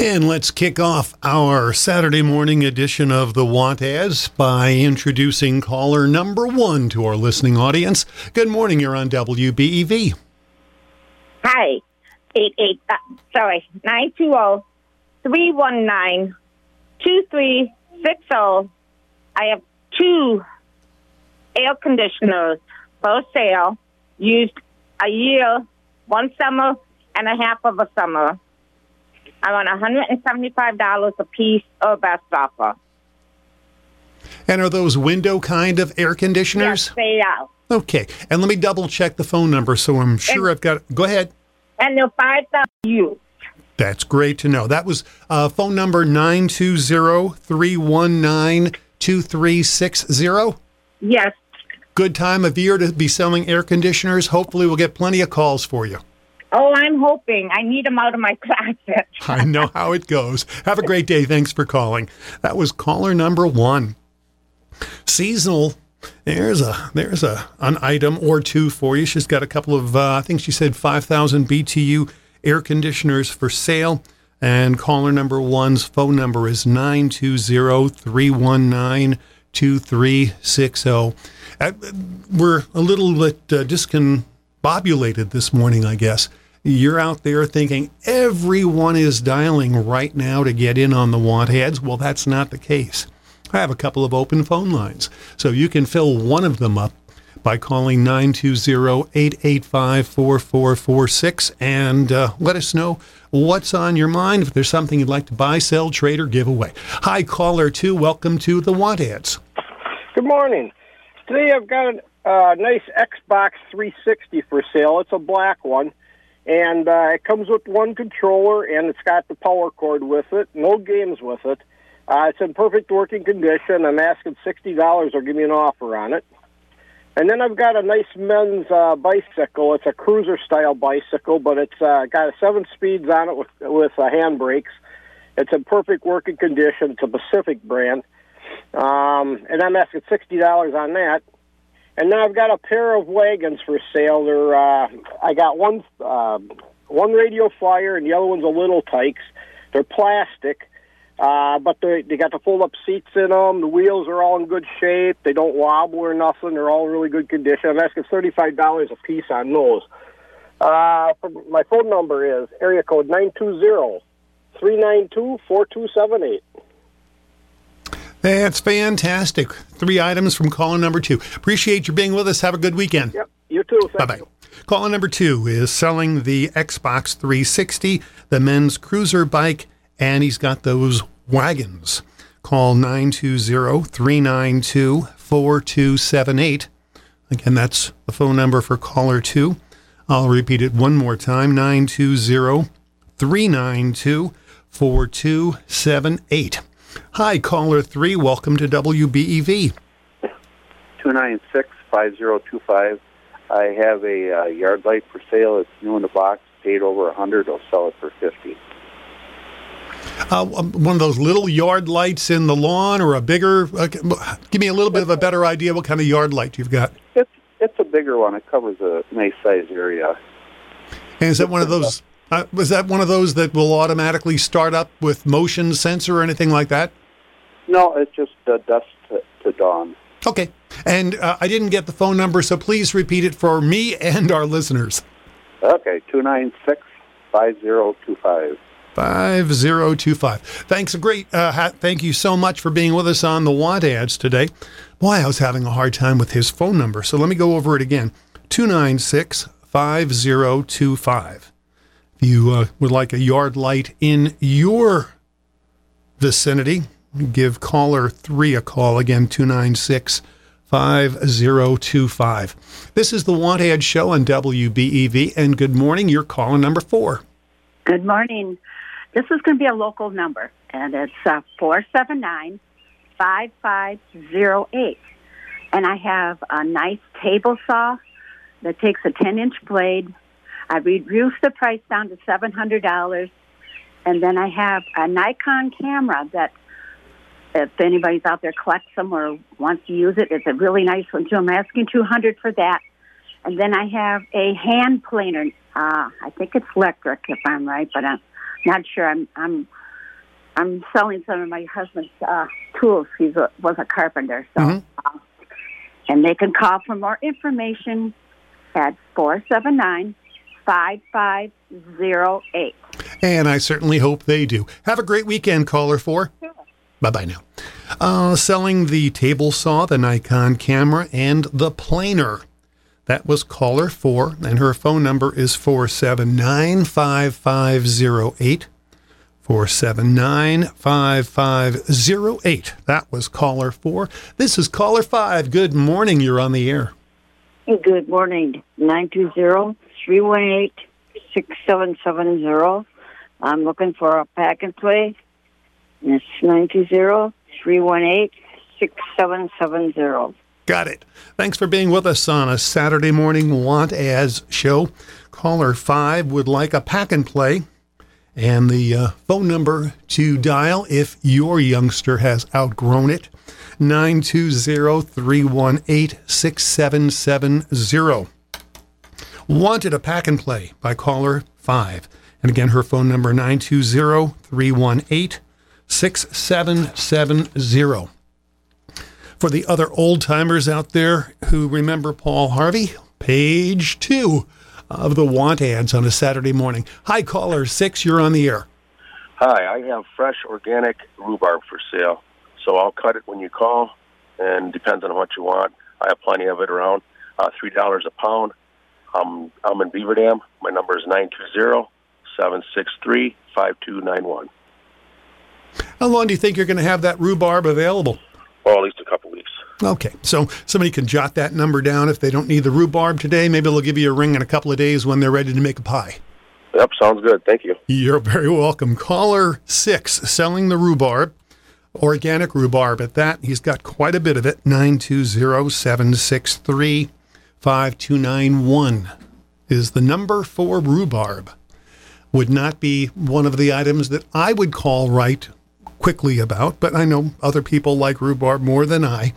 And let's kick off our Saturday morning edition of the Want Ads by introducing caller number 1 to our listening audience. Good morning, you're on WBEV. Hi, 920-319-2360. I have 2 air conditioners for sale, used a year, 1 summer and a half of a summer. I want $175 a piece or best offer. And are those window kind of air conditioners? Yes, they are. Okay, and let me double check the phone number so I'm sure I've got it. Go ahead. And they're 5,000 used. That's great to know. That was phone number 920-319-2360. Yes. Good time of year to be selling air conditioners. Hopefully we'll get plenty of calls for you. Oh, I'm hoping. I need them out of my closet. I know how it goes. Have a great day. Thanks for calling. That was caller number 1. Seasonal. There's an item or 2 for you. She's got a couple of, I think she said 5,000 BTU air conditioners for sale. And caller number 1's phone number is 920-319-2360. We're a little bit discombobulated this morning, I guess. You're out there thinking everyone is dialing right now to get in on the Want Ads. Well, that's not the case. I have a couple of open phone lines, so you can fill one of them up by calling 920-885-4446 and let us know what's on your mind, if there's something you'd like to buy, sell, trade, or give away. Hi, caller 2. Welcome to the Want Ads. Good morning. Today I've got a nice Xbox 360 for sale. It's a black one. And it comes with 1 controller, and it's got the power cord with it. No games with it. It's in perfect working condition. I'm asking $60 or give me an offer on it. And then I've got a nice men's bicycle. It's a cruiser-style bicycle, but it's got 7 speeds on it with handbrakes. It's in perfect working condition. It's a Pacific brand. And I'm asking $60 on that. And then I've got a pair of wagons for sale. They're I got one Radio Flyer, and the other one's a Little Tykes. They're plastic, but they got the fold-up seats in them. The wheels are all in good shape. They don't wobble or nothing. They're all in really good condition. I'm asking $35 a piece on those. My phone number is area code 920-392-4278. That's fantastic. 3 items from caller number 2. Appreciate you being with us. Have a good weekend. Yep, you too. Bye-bye. Caller number 2 is selling the Xbox 360, the men's cruiser bike, and he's got those wagons. Call 920-392-4278. Again, that's the phone number for caller 2. I'll repeat it one more time, 920-392-4278. Hi, caller 3. Welcome to WBEV. 296-5025. I have a yard light for sale. It's new in the box. Paid over $100. I'll sell it for $50. One of those little yard lights in the lawn, or a bigger? Give me a little bit of a better idea what kind of yard light you've got. It's a bigger one. It covers a nice size area. And is that one of those? Was that one of those that will automatically start up with motion sensor or anything like that? No, it's just dusk to dawn. Okay. And I didn't get the phone number, so please repeat it for me and our listeners. Okay, 296-5025. 5025. Thanks, thank you so much for being with us on the Want Ads today. Boy, I was having a hard time with his phone number, so let me go over it again. 296-5025. If you would like a yard light in your vicinity, give caller 3 a call. Again, 296-5025. This is the Want Ad Show on WBEV, and good morning. You're caller number 4. Good morning. This is going to be a local number, and it's 479-5508. And I have a nice table saw that takes a 10-inch blade. I reduced the price down to $700. And then I have a Nikon camera that, if anybody's out there collects them or wants to use it, it's a really nice one, too. I'm asking $200 for that. And then I have a hand planer. I think it's electric, if I'm right, but I'm not sure. I'm I'm selling some of my husband's tools. He was a carpenter, so and they can call for more information at 479-5508. And I certainly hope they do. Have a great weekend, caller 4. Sure. Bye-bye now. Selling the table saw, the Nikon camera, and the planer. That was caller 4, and her phone number is 479-5508. 479-5508. That was caller 4. This is caller 5. Good morning. You're on the air. Good morning. 920-318-6770. I'm looking for a pack and play. And it's 920-318-6770. Got it. Thanks for being with us on a Saturday morning Want Ads show. Caller 5 would like a pack and play. And the phone number to dial if your youngster has outgrown it, 920-318-6770. Wanted a pack and play by caller 5. And again, her phone number, 920-318-6770. For the other old-timers out there who remember Paul Harvey, page 2 of the Want Ads on a Saturday morning. Hi, caller 6, you're on the air. Hi, I have fresh organic rhubarb for sale, so I'll cut it when you call, and depends on what you want. I have plenty of it around, $3 a pound. I'm in Beaver Dam. My number is 920-763-5291. How long do you think you're going to have that rhubarb available? Well, at least a couple weeks. Okay, so somebody can jot that number down if they don't need the rhubarb today. Maybe they'll give you a ring in a couple of days when they're ready to make a pie. Yep, sounds good. Thank you. You're very welcome. Caller 6, selling the rhubarb, organic rhubarb at that. He's got quite a bit of it. 920-763-5291 is the number for rhubarb. Would not be one of the items that I would call right quickly about, but I know other people like rhubarb more than I.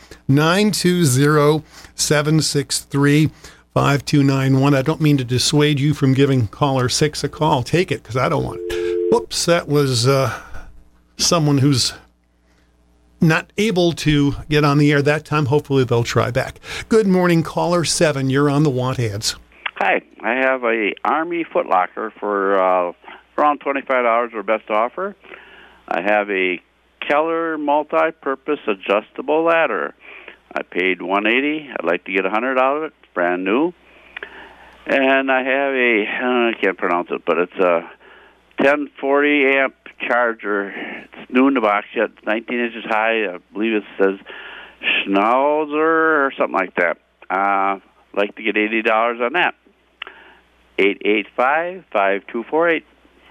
920-763-5291. I don't mean to dissuade you from giving caller 6 a call. Take it, because I don't want it. Whoops, that was someone who's not able to get on the air that time. Hopefully they'll try back. Good morning, caller 7. You're on the Want Ads. Hi, I have a Army footlocker for around $25 or best offer. I have a Keller multi-purpose adjustable ladder. I paid $180. I'd like to get $100 out of it. It's brand new. And I have I can't pronounce it, but it's a 1040 amp charger. It's new in the box yet. It's 19 inches high. I believe it says Schnauzer or something like that. I'd like to get $80 on that. 885-5248.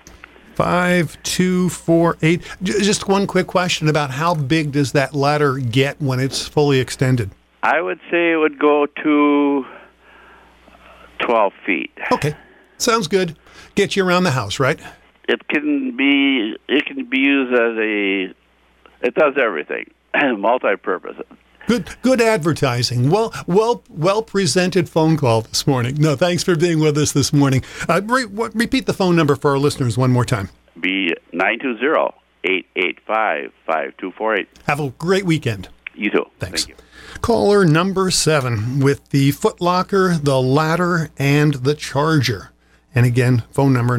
5248. Just one quick question about how big does that ladder get when it's fully extended? I would say it would go to 12 feet. Okay, sounds good. Get you around the house, right? It can be used as it does everything, multi-purpose. Good advertising. Well presented phone call this morning. No, thanks for being with us this morning. Repeat the phone number for our listeners one more time. Be 920-885-5248. Have a great weekend. You too. Thanks. Thank you. Caller number 7 with the footlocker, the ladder, and the charger. And again, phone number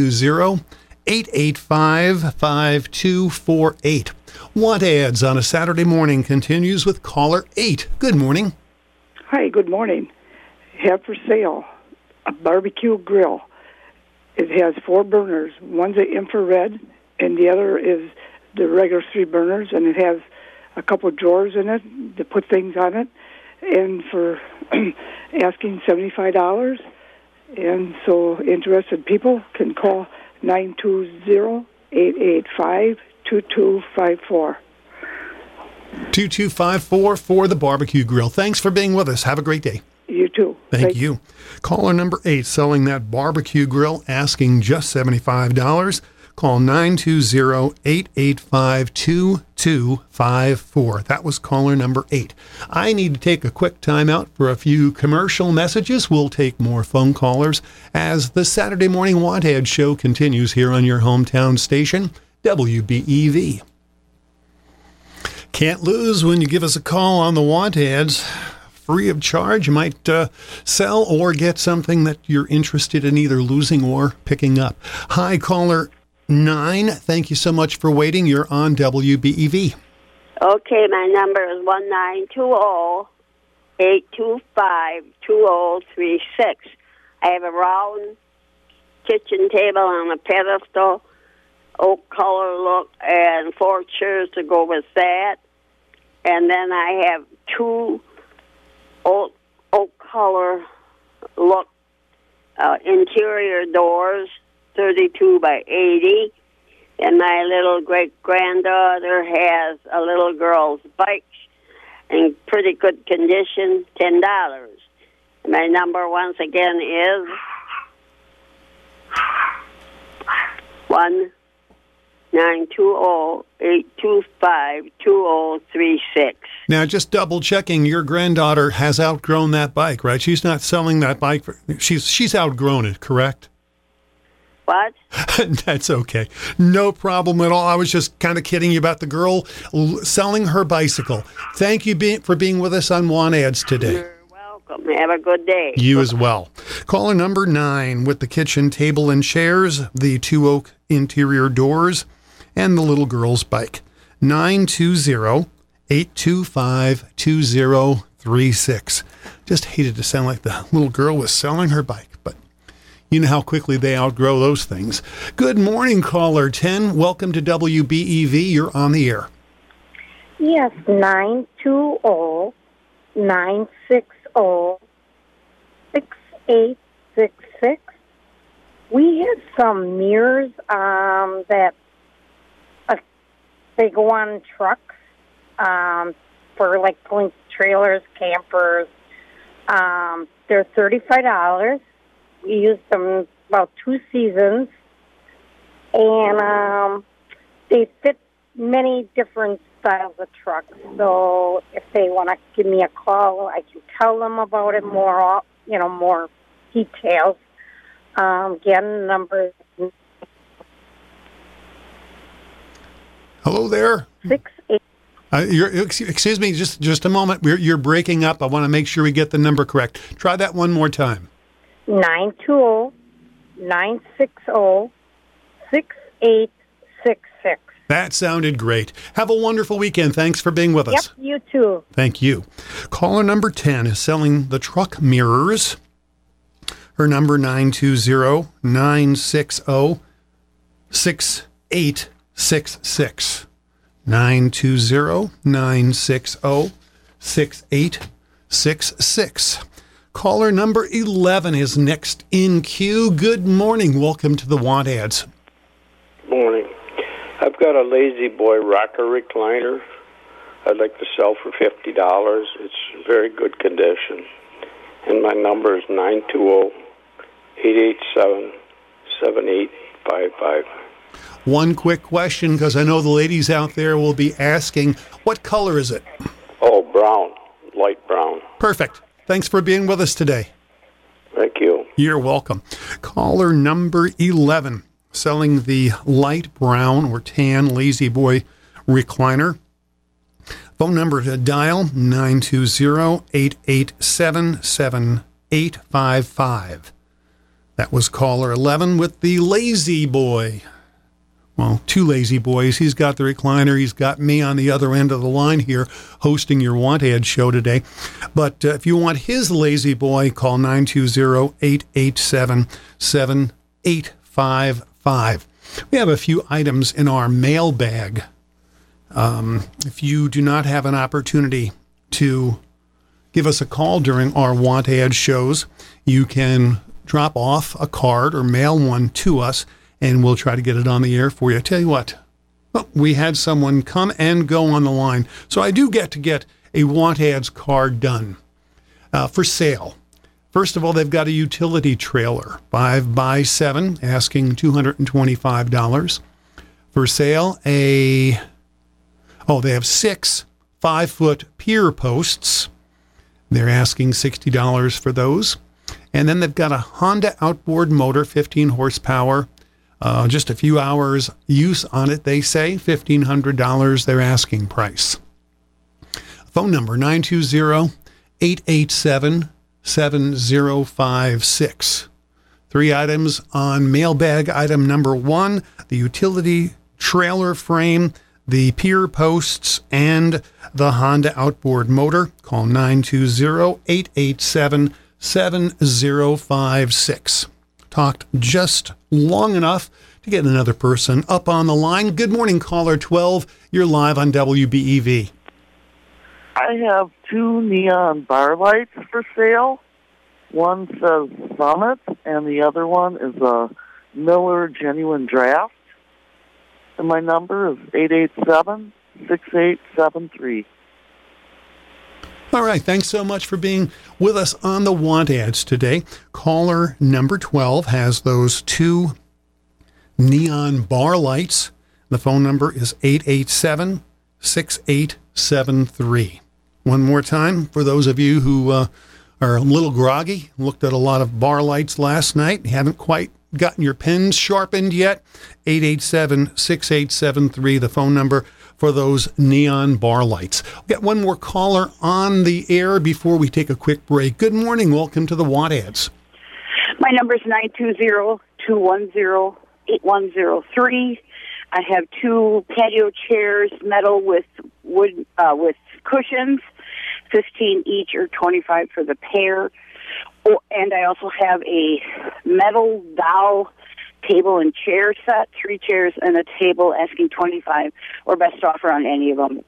920-885-5248. Want Ads on a Saturday morning continues with caller 8. Good morning. Hi, good morning. Have for sale a barbecue grill. It has 4 burners. One's an infrared, and the other is the regular 3 burners, and it has a couple of drawers in it to put things on it. And for asking $75, and so interested people can call 920-885-2254. 2254 for the barbecue grill. Thanks for being with us. Have a great day. You too. Thank you. Caller number 8 selling that barbecue grill, asking just $75. Call 920-885-2254. That was caller number 8. I need to take a quick time out for a few commercial messages. We'll take more phone callers as the Saturday Morning Want Ad show continues here on your hometown station, WBEV. Can't lose when you give us a call on the want ads. Free of charge. You might sell or get something that you're interested in either losing or picking up. Hi, caller 9. Thank you so much for waiting. You're on WBEV. Okay, my number is 1920-825-2036. I have a round kitchen table on a pedestal, oak color look, and 4 chairs to go with that. And then I have 2 oak color look interior doors, 32 by 80. And my little great-granddaughter has a little girl's bike in pretty good condition, $10. And my number once again is 1-920-825-2036. Now, just double checking, your granddaughter has outgrown that bike, right? She's not selling that bike. She's outgrown it, correct? What? That's okay. No problem at all. I was just kind of kidding you about the girl selling her bicycle. Thank you for being with us on Want Ads today. You're welcome. Have a good day. You as well. Caller number 9 with the kitchen table and chairs, the 2 oak interior doors, and the little girl's bike. 920-825-2036. Just hated to sound like the little girl was selling her bike, but you know how quickly they outgrow those things. Good morning, caller 10. Welcome to WBEV. You're on the air. Yes, 920-960-6866. We have some mirrors that they go on trucks for like pulling trailers, campers. They're $35. We used them about 2 seasons, and they fit many different styles of trucks. So if they want to give me a call, I can tell them about it more, more details. Again, number. Hello there. 68. Excuse me, just a moment. You're breaking up. I want to make sure we get the number correct. Try that one more time. 920-960-6866. That sounded great. Have a wonderful weekend. Thanks for being with us. Yep, you too. Thank you. Caller number 10 is selling the truck mirrors. Her number 920-960-6866. 920-960-6866. Caller number 11 is next in queue. Good morning. Welcome to the Want Ads. Morning. I've got a Lazy Boy rocker recliner I'd like to sell for $50. It's in very good condition. And my number is 920-887-7855. One quick question, because I know the ladies out there will be asking, what color is it? Oh, brown. Light brown. Perfect. Thanks for being with us today. Thank you. You're welcome. Caller number 11, selling the light brown or tan Lazy Boy recliner. Phone number to dial 920-887-7855. That was caller 11 with the Lazy Boy. Well, 2 Lazy Boys. He's got the recliner. He's got me on the other end of the line here hosting your Want Ad show today. But if you want his Lazy Boy, call 920-887-7855. We have a few items in our mailbag. If you do not have an opportunity to give us a call during our Want Ad shows, you can drop off a card or mail one to us, and we'll try to get it on the air for you. I tell you what, we had someone come and go on the line, so I do get to get a Want Ads card done for sale. First of all, they've got a utility trailer, 5x7, asking $225. For sale, they have 6 5-foot pier posts. They're asking $60 for those. And then they've got a Honda outboard motor, 15 horsepower, Just a few hours use on it, they say. $1,500 their asking price. Phone number 920-887-7056. 3 items on mailbag. Item number 1, the utility trailer frame, the pier posts, and the Honda outboard motor. Call 920-887-7056. Talked just long enough to get another person up on the line. Good morning, caller 12. You're live on WBEV. I have 2 neon bar lights for sale. One says Summit, and the other one is a Miller Genuine Draft. And my number is 887-6873. All right, thanks so much for being with us on the Want Ads today. Caller number 12 has those 2 neon bar lights. The phone number is 887-6873. One more time, for those of you who are a little groggy, looked at a lot of bar lights last night, haven't quite gotten your pens sharpened yet, 887-6873, the phone number for those neon bar lights. We'll get one more caller on the air before we take a quick break. Good morning. Welcome to the Want Ads. My number is 920-210-8103. I have 2 patio chairs, metal with wood with cushions, 15 each or 25 for the pair. Oh, and I also have a metal doll table and chair set, 3 chairs and a table, asking 25 or best offer on any of them.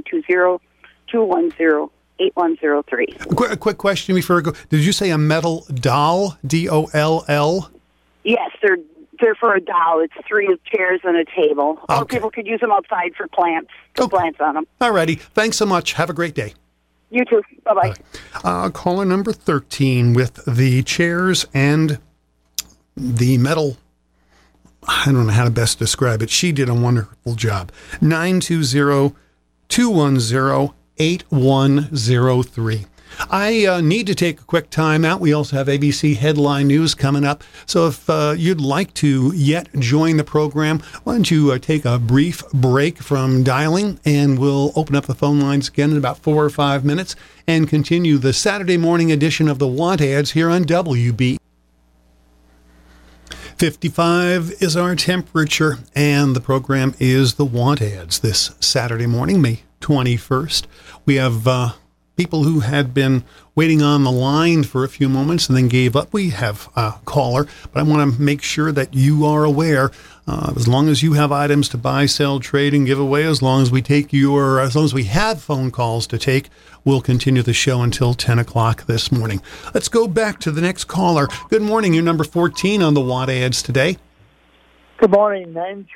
920-210-8103. A quick question before I go. Did you say a metal doll? D-O-L-L? Yes, they're for a doll. It's 3 chairs and a table. Okay. Or people could use them outside for plants. Plants on them. All righty. Thanks so much. Have a great day. You too. Bye-bye. Caller number 13 with the chairs and the metal. I don't know how to best describe it. She did a wonderful job. 920-210-8103. I need to take a quick time out. We also have ABC Headline News coming up. So if you'd like to yet join the program, why don't you take a brief break from dialing, and we'll open up the phone lines again in about 4 or 5 minutes and continue the Saturday morning edition of the Want Ads here on WB. 55 is our temperature, and the program is the Want Ads this Saturday morning, May 21st. We have people who had been waiting on the line for a few moments and then gave up. We have a caller, but I want to make sure that you are aware, as long as you have items to buy, sell, trade, and give away, as long as we have phone calls to take, we'll continue the show until 10 o'clock this morning. Let's go back to the next caller. Good morning. You're number 14 on the Want Ads today. Good morning.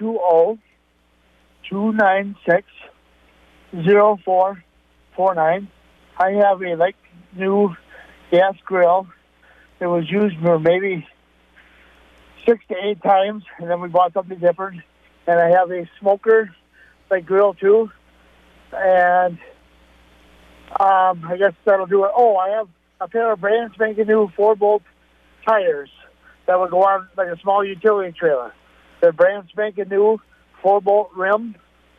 920-296-0449. I have a new gas grill. It was used for maybe 6 to 8 times, and then we bought something different. And I have a smoker grill too, and I guess that'll do it. Oh, I have a pair of brand spanking new 4-bolt tires that will go on like a small utility trailer. They're brand spanking new 4-bolt rim.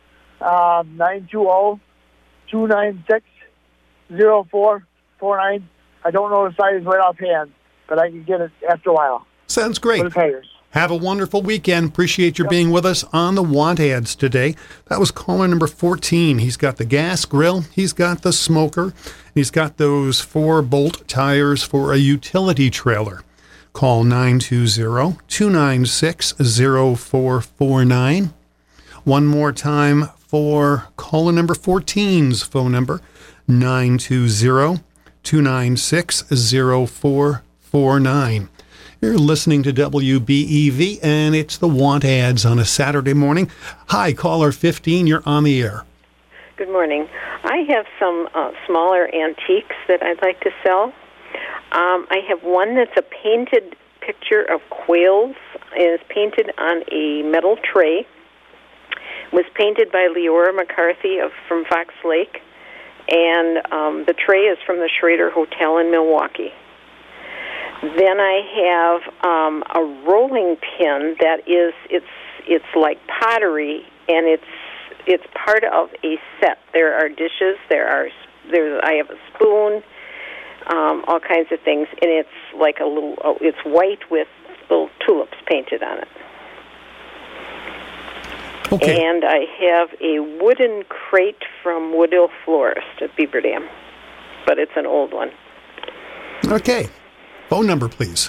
920-296-0449. I don't know the size right offhand, but I can get it after a while. Sounds great. For the tires. Have a wonderful weekend. Appreciate your being with us on the Want Ads today. That was caller number 14. He's got the gas grill. He's got the smoker. He's got those 4-bolt tires for a utility trailer. Call 920-296-0449. One more time for caller number 14's phone number, 920-296-0449. You're listening to WBEV, and it's the Want Ads on a Saturday morning. Hi, caller 15, you're on the air. Good morning. I have some smaller antiques that I'd like to sell. I have one that's a painted picture of quails. It is painted on a metal tray. It was painted by Leora McCarthy from Fox Lake, and the tray is from the Schrader Hotel in Milwaukee. Then I have a rolling pin that is it's like pottery, and it's part of a set. There are dishes. I have a spoon, all kinds of things, and it's like a little. It's white with little tulips painted on it. Okay. And I have a wooden crate from Woodhill Florist at Beaver Dam, but it's an old one. Okay. Phone number, please.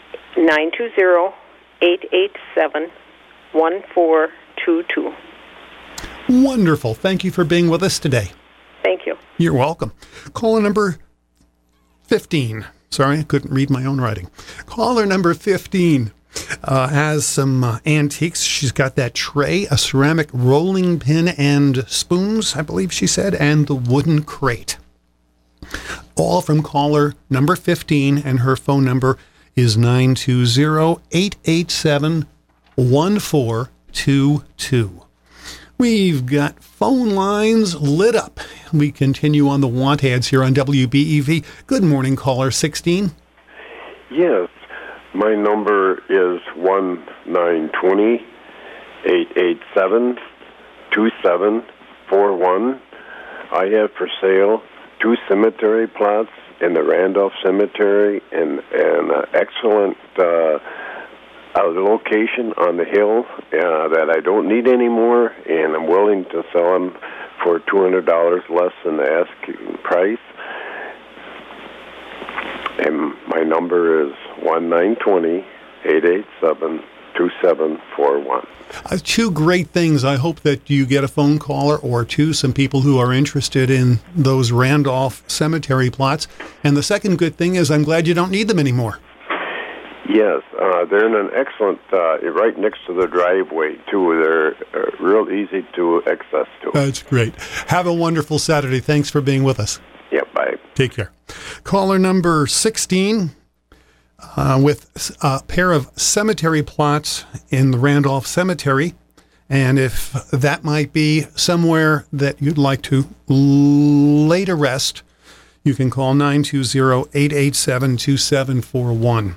920-887-1422. Wonderful. Thank you for being with us today. Thank you. You're welcome. Caller number 15. Sorry, I couldn't read my own writing. Caller number 15 has some antiques. She's got that tray, a ceramic rolling pin and spoons, I believe she said, and the wooden crate. All from caller number 15, and her phone number is 920-887-1422. We've got phone lines lit up. We continue on the want ads here on WBEV. Good morning, caller 16. Yes, my number is 1-920-887-2741. I have for sale 2 cemetery plots in the Randolph Cemetery and an excellent location on the hill that I don't need anymore, and I'm willing to sell them for $200 less than the asking price. And my number is 1-920-887-2741. 2 great things. I hope that you get a phone caller or 2, some people who are interested in those Randolph cemetery plots. And the second good thing is I'm glad you don't need them anymore. Yes, they're in an excellent, right next to the driveway, too. They're real easy to access to. That's great. Have a wonderful Saturday. Thanks for being with us. Yeah, bye. Take care. Caller number 16 with a pair of cemetery plots in the Randolph Cemetery. And if that might be somewhere that you'd like to lay to rest, you can call 920-887-2741.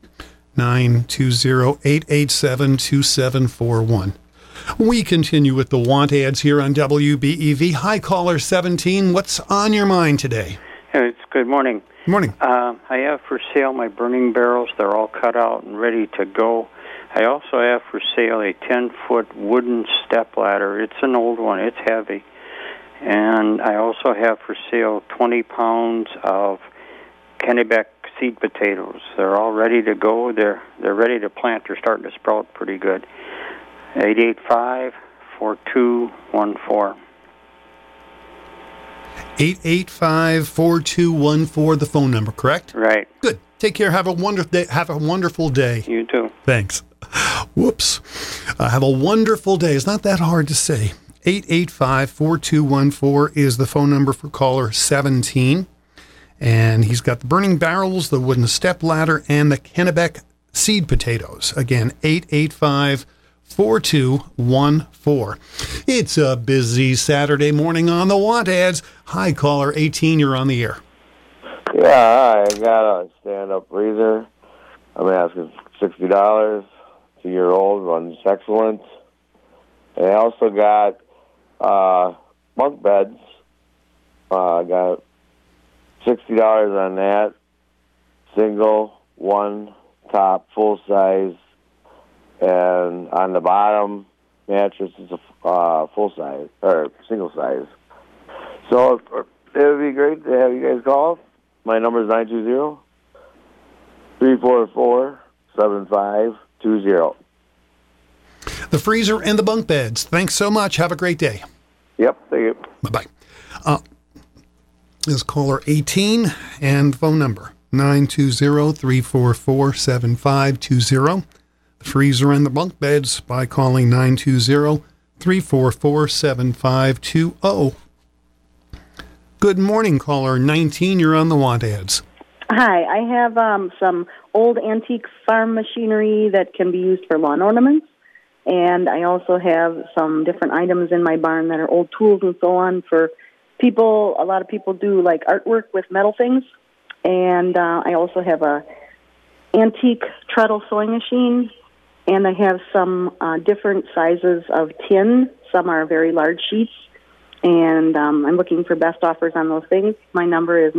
920-887-2741. We continue with the want ads here on WBEV. Hi, caller 17. What's on your mind today? Hey, it's good morning. Good morning. I have for sale my burning barrels. They're all cut out and ready to go. I also have for sale a 10-foot wooden step ladder. It's an old one. It's heavy. And I also have for sale 20 pounds of Kennebec seed potatoes. They're all ready to go. They're ready to plant. They're starting to sprout pretty good. 885-4214. 885-4214, the phone number, correct? Right. Good. Take care. Have a wonderful day. You too. Thanks. Whoops. Have a wonderful day. It's not that hard to say. 885-4214 is the phone number for caller 17. And he's got the burning barrels, the wooden step ladder, and the Kennebec seed potatoes. Again, 885-4214. It's a busy Saturday morning on the want ads. Hi, caller 18, you're on the air. Yeah, I got a stand-up freezer. I'm asking $60. 2-year-old, runs excellent. And I also got bunk beds. I got $60 on that. Single, 1 top, full size, and on the bottom mattress is a full size or single size. So it would be great to have you guys call. My number is 920-344-7520. The freezer and the bunk beds. Thanks so much. Have a great day. Yep, thank you. Bye-bye. This is caller 18 and phone number 920-344-7520. The freezer and the bunk beds by calling 920-344-7520. Good morning, caller 19. You're on the want ads. Hi, I have some old antique farm machinery that can be used for lawn ornaments. And I also have some different items in my barn that are old tools and so on for people. A lot of people do like artwork with metal things. And I also have a antique treadle sewing machine, and I have some different sizes of tin. Some are very large sheets, and I'm looking for best offers on those things. My number is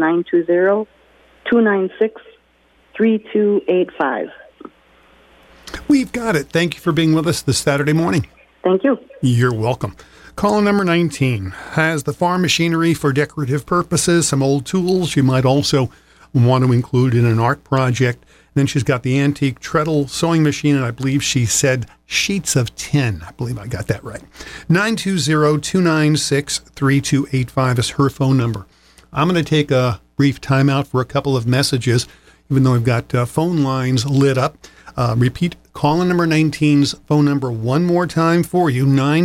920-296-3285. We've got it. Thank you for being with us this Saturday morning. Thank you. You're welcome. Caller number 19 has the farm machinery for decorative purposes, some old tools you might also want to include in an art project. Then she's got the antique treadle sewing machine, and I believe she said sheets of tin. I believe I got that right. 920-296-3285 is her phone number. I'm going to take a brief timeout for a couple of messages, even though we've got phone lines lit up. Repeat caller number 19's phone number one more time for you,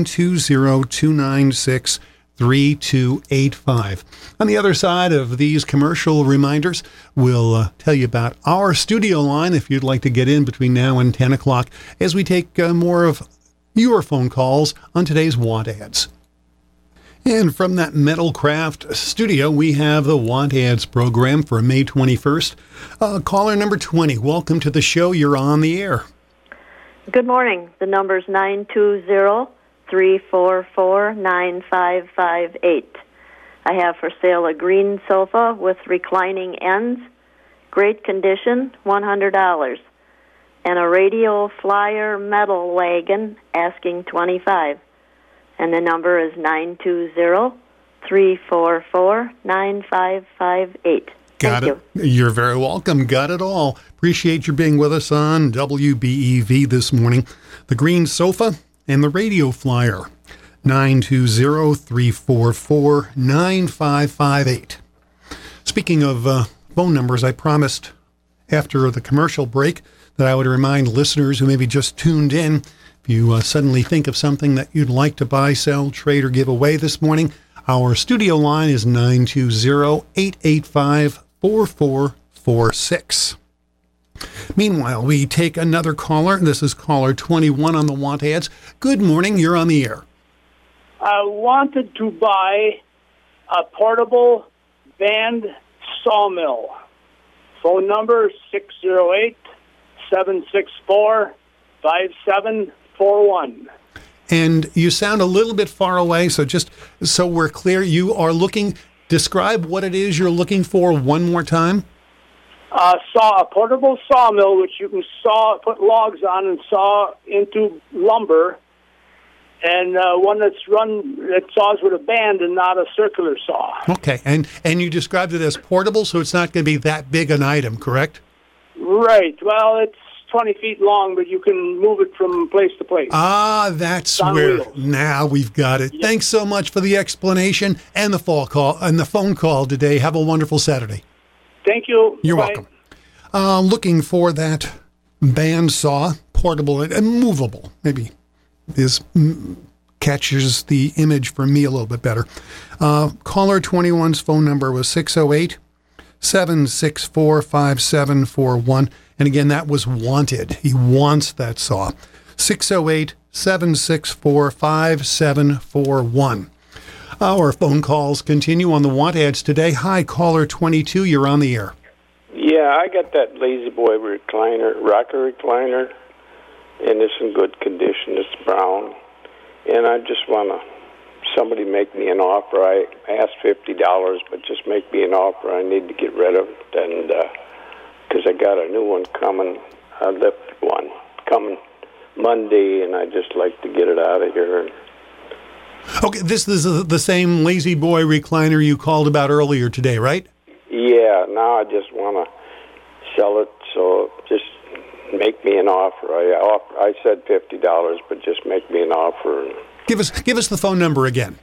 920-296-3285. On the other side of these commercial reminders, we'll tell you about our studio line if you'd like to get in between now and 10 o'clock as we take more of your phone calls on today's Want Ads. And from that Metalcraft studio, we have the Want Ads program for May 21st. Caller number 20, welcome to the show. You're on the air. Good morning. The number's 920-344-9558. I have for sale a green sofa with reclining ends, great condition, $100. And a radio flyer metal wagon, asking $25. And the number is 920-344-9558. Got it. You're very welcome. Got it all. Appreciate you being with us on WBEV this morning. The green sofa and the radio flyer. 920-344-9558. Speaking of phone numbers, I promised after the commercial break that I would remind listeners who maybe just tuned in, if you suddenly think of something that you'd like to buy, sell, trade, or give away this morning, our studio line is 920-885-4446. Meanwhile, we take another caller. This is caller 21 on the Want Ads. Good morning. You're on the air. I wanted to buy a portable band sawmill. Phone number 608-764-5741. And you sound a little bit far away, so just so we're clear, you are looking, describe what it is you're looking for one more time. A portable sawmill, which you can put logs on and saw into lumber, and one that saws with a band and not a circular saw. Okay, and you described it as portable, so it's not going to be that big an item, correct? Right. Well, it's 20 feet long, but you can move it from place to place. Ah, that's where wheels. Now we've got it. Yep. Thanks so much for the explanation and the phone call today. Have a wonderful Saturday. Thank you. You're welcome. Looking for that bandsaw, portable and movable, maybe catches the image for me a little bit better. Caller 21's phone number was 608-764-5741. And again, that was wanted. He wants that saw. 608-764-5741. Our phone calls continue on the Want Ads today. Hi, caller 22. You're on the air. Yeah, I got that Lazy Boy rocker recliner, and it's in good condition. It's brown, and I just want somebody make me an offer. I asked $50, but just make me an offer. I need to get rid of it, and because I got a new one coming, a lift one coming Monday, and I just like to get it out of here. Okay, this is the same Lazy Boy recliner you called about earlier today, right? Yeah, now I just want to sell it, so just make me an offer. I said $50, but just make me an offer. Give us the phone number again.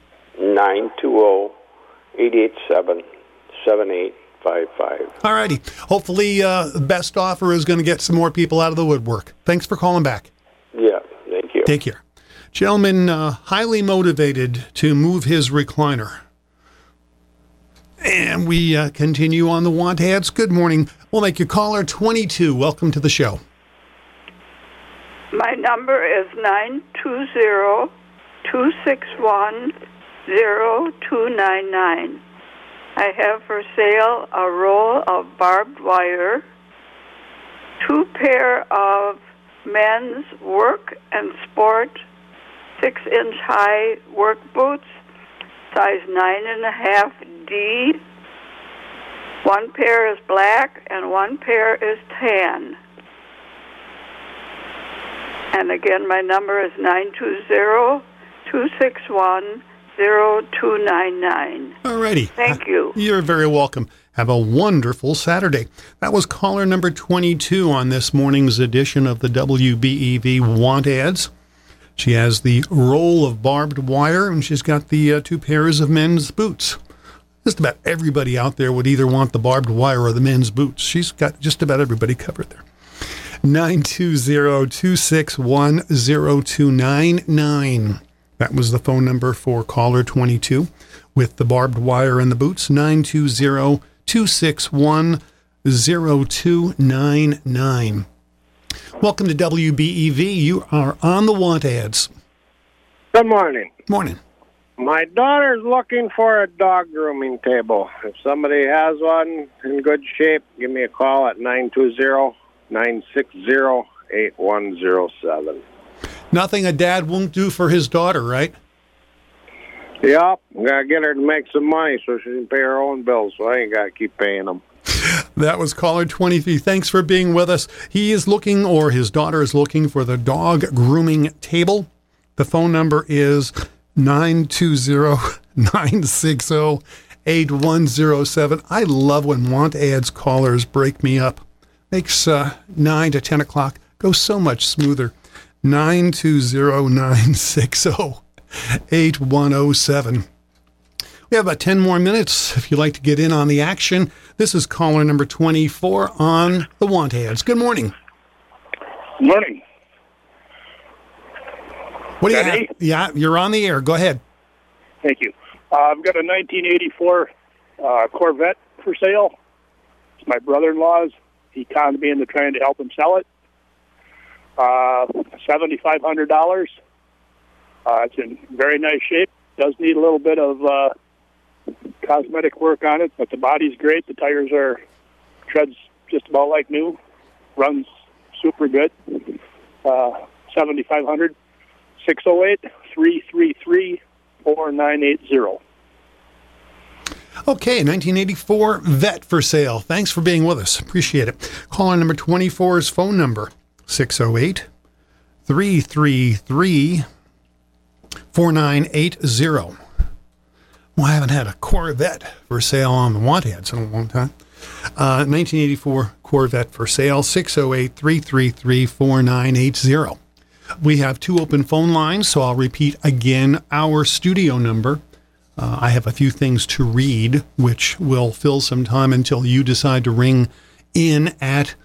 920-887-7855. All righty. Hopefully, the best offer is going to get some more people out of the woodwork. Thanks for calling back. Yeah, thank you. Take care. Gentleman, highly motivated to move his recliner. And we continue on the Want Ads. Good morning. We'll make you caller 22. Welcome to the show. My number is 920-261-0299. I have for sale a roll of barbed wire, 2 pair of men's work and sport 6-inch high work boots, size 9.5D. 1 pair is black and 1 pair is tan. And again, my number is 920-261-0299. Alrighty. Thank you. You're very welcome. Have a wonderful Saturday. That was caller number 22 on this morning's edition of the WBEV Want Ads. She has the roll of barbed wire, and she's got the 2 pairs of men's boots. Just about everybody out there would either want the barbed wire or the men's boots. She's got just about everybody covered there. 920-261-0299. That was the phone number for caller 22 with the barbed wire and the boots. 920-261-0299. Welcome to WBEV. You are on the Want Ads. Good morning. Morning. My daughter's looking for a dog grooming table. If somebody has one in good shape, give me a call at 920-960-8107. Nothing a dad won't do for his daughter, right? Yep. Gotta get her to make some money so she can pay her own bills, so I ain't gotta keep paying them. That was caller 23. Thanks for being with us. He is looking, or his daughter is looking, for the dog grooming table. The phone number is 920-960-8107. I love when Want Ads callers break me up. Makes 9 to 10 o'clock go so much smoother. 920-960-8107. We have about 10 more minutes if you'd like to get in on the action. This is caller number 24 on the Want Ads. Good morning. Morning. What do you have? Yeah, you're on the air. Go ahead. Thank you. I've got a 1984 Corvette for sale. It's my brother-in-law's. He conned me into trying to help him sell it. $7,500. It's in very nice shape. Does need a little bit of cosmetic work on it, but the body's great. The tires treads just about like new. Runs super good. 7,500. 608-333-4980. Okay, 1984 Vet for sale. Thanks for being with us. Appreciate it. Caller number 24's phone number, 608-333-4980. Well, I haven't had a Corvette for sale on the Want Ads in a long time. 1984 Corvette for sale, 608-333-4980. We have 2 open phone lines, so I'll repeat again our studio number. I have a few things to read, which will fill some time until you decide to ring in at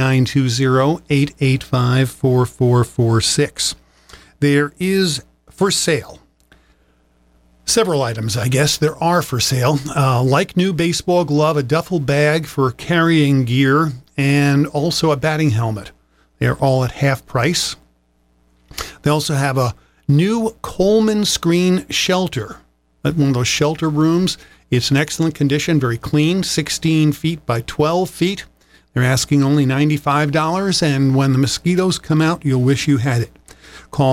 920-885-4446. There is for sale several items, I guess. There are for sale. Like new baseball glove, a duffel bag for carrying gear, and also a batting helmet. They're all at half price. They also have a new Coleman screen shelter. One of those shelter rooms. It's in excellent condition, very clean, 16 feet by 12 feet. They're asking only $95, and when the mosquitoes come out, you'll wish you had it. Call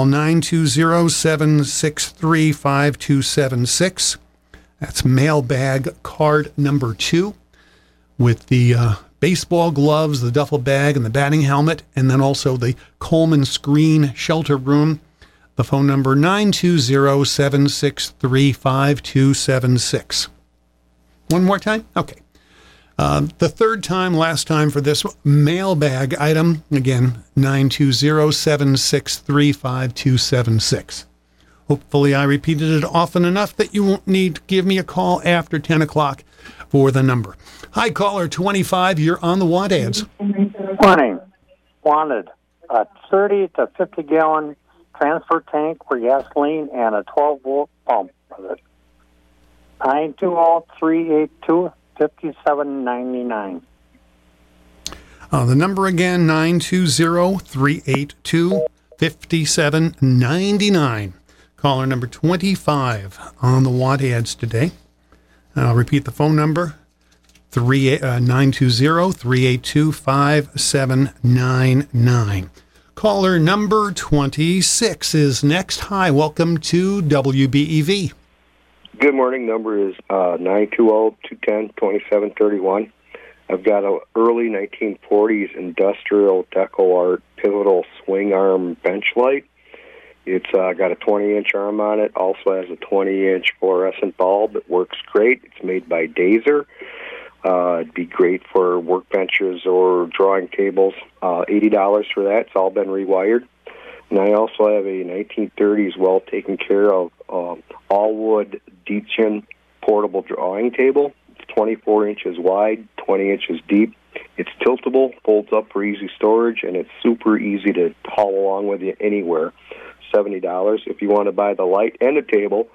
920-763-5276. That's mailbag card number 2 with the baseball gloves, the duffel bag, and the batting helmet, and then also the Coleman screen shelter room. The phone number, 920-763-5276. One more time? Okay. The third time, last time for this mailbag item, again, 920-763-5276. Hopefully I repeated it often enough that you won't need to give me a call after 10 o'clock for the number. Hi, caller 25, you're on the Want Ads. Morning. Wanted a 30 to 50 gallon transfer tank for gasoline and a 12-volt pump with it. 920-382-5799. The number again, 920-382-5799. Caller number 25 on the Want Ads today. I'll repeat the phone number, 920-382-5799. Caller number 26 is next. Hi, welcome to WBEV. Good morning. Number is 920-210-2731. I've got an early 1940s industrial deco art pivotal swing arm bench light. It's got a 20-inch arm on it. Also has a 20-inch fluorescent bulb. It works great. It's made by Dazer. It'd be great for workbenches or drawing tables. $80 for that. It's all been rewired. And I also have a 1930s well taken care of all-wood Dietschen portable drawing table. It's 24 inches wide, 20 inches deep. It's tiltable, folds up for easy storage, and it's super easy to haul along with you anywhere. $70. If you want to buy the light and the table,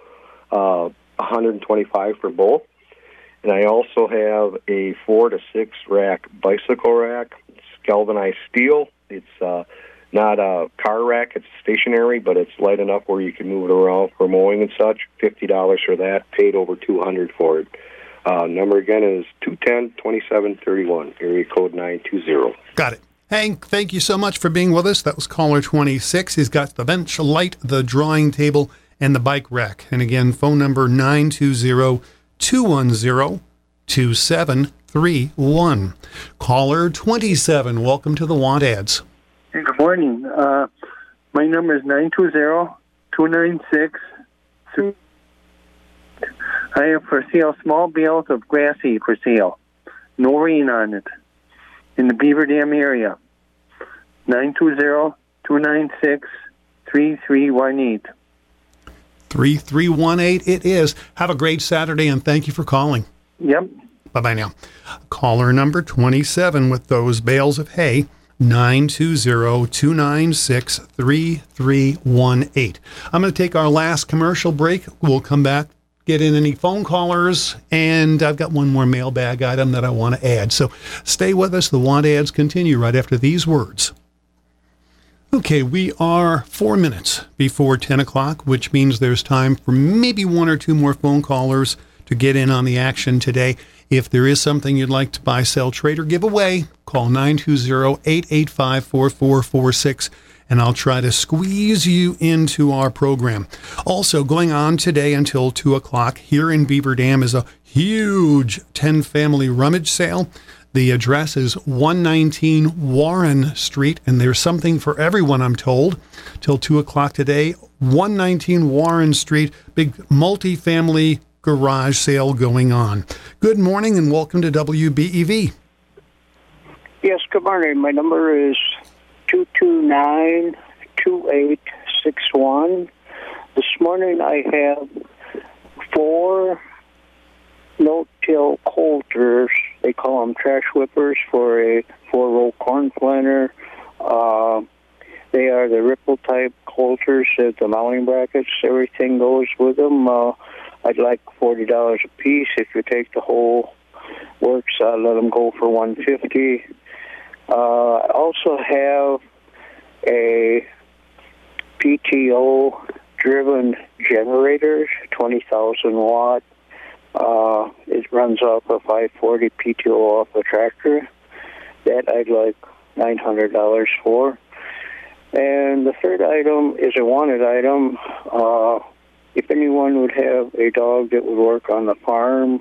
$125 for both. And I also have a 4 to 6 rack bicycle rack. It's galvanized steel. It's not a car rack. It's stationary, but it's light enough where you can move it around for mowing and such. $50 for that. Paid over $200 for it. Number again is 210-2731, area code 920. Got it. Hank, thank you so much for being with us. That was caller 26. He's got the bench light, the drawing table, and the bike rack. And again, phone number 920-210-2731. Caller 27, welcome to the Want Ads. Hey, good morning. My number is 920-296. I have for sale small bales of grass seed for sale. No rain on it. In the Beaver Dam area. 920-296-3318. 3318 it is. Have a great Saturday, and thank you for calling. Yep. Bye-bye now. Caller number 27 with those bales of hay, 920-296-3318. I'm going to take our last commercial break. We'll come back, get in any phone callers, and I've got one more mailbag item that I want to add. So stay with us. The Want Ads continue right after these words. Okay, we are 4 minutes before 10 o'clock, which means there's time for maybe one or two more phone callers to get in on the action today. If there is something you'd like to buy, sell, trade, or give away, call 920-885-4446, and I'll try to squeeze you into our program. Also, going on today until 2 o'clock here in Beaver Dam is a huge 10-family rummage sale. The address is 119 Warren Street, and there's something for everyone, I'm told, till 2 o'clock today. 119 Warren Street, big multi-family garage sale going on. Good morning and welcome to WBEV. Yes, good morning. My number is 229-2861. This morning I have 4 no-till coulters. They call them trash whippers for a 4-row corn planter. They are the ripple type coulters, the mounting brackets, everything goes with them. I'd like $40 a piece. If you take the whole works, I'll let them go for $150. I also have a PTO driven generator, 20,000 watt. It runs off a 540 PTO off a tractor. That I'd like $900 for. And the third item is a wanted item. If anyone would have a dog that would work on the farm,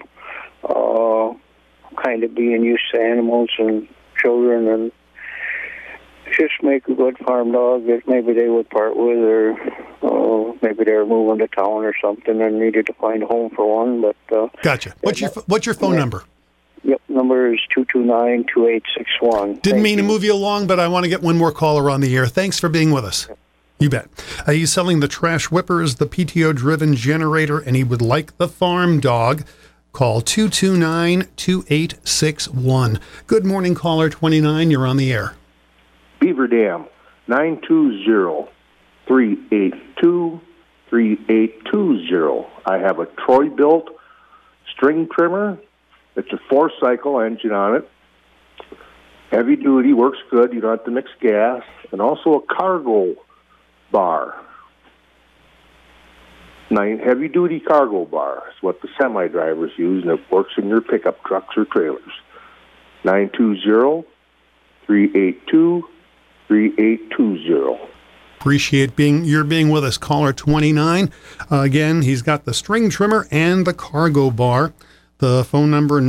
kind of being used to animals and children, and just make a good farm dog that maybe they would part with, or maybe they're moving to town or something and needed to find a home for one. But gotcha. What's your phone number? Yep, number is 229-2861. Didn't mean to move you along, but I want to get one more caller on the air. Thanks for being with us. You bet. He's selling the trash whippers, the PTO-driven generator, and he would like the farm dog. Call 229-2861. Good morning, caller 29. You're on the air. Beaver Dam, 920-382-3820. I have a Troy-built string trimmer. It's a 4-cycle engine on it. Heavy duty, works good. You don't have to mix gas. And also a cargo bar. 9 heavy-duty cargo bar is what the semi-drivers use, and it works in your pickup trucks or trailers. 920-382-3820. Appreciate your being with us, caller 29. Again, he's got the string trimmer and the cargo bar. The phone number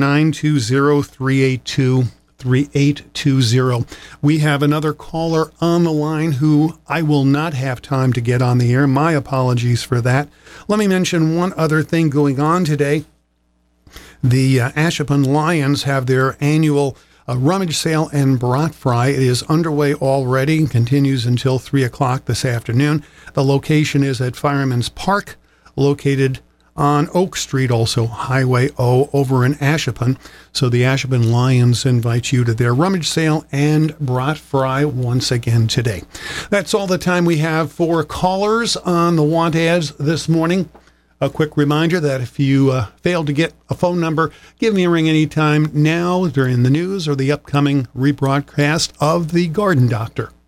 920-382-3820. We have another caller on the line who I will not have time to get on the air. My apologies for that. Let me mention one other thing going on today. The Ashippun Lions have their annual rummage sale and brat fry. It is underway already, continues until 3 o'clock this afternoon. The location is at Fireman's Park, located on Oak Street, also Highway O, over in Ashippun. So the Ashippun Lions invite you to their rummage sale and brat fry once again today. That's all the time we have for callers on the want ads this morning. A quick reminder that if you failed to get a phone number, give me a ring anytime now during the news or the upcoming rebroadcast of The Garden Doctor.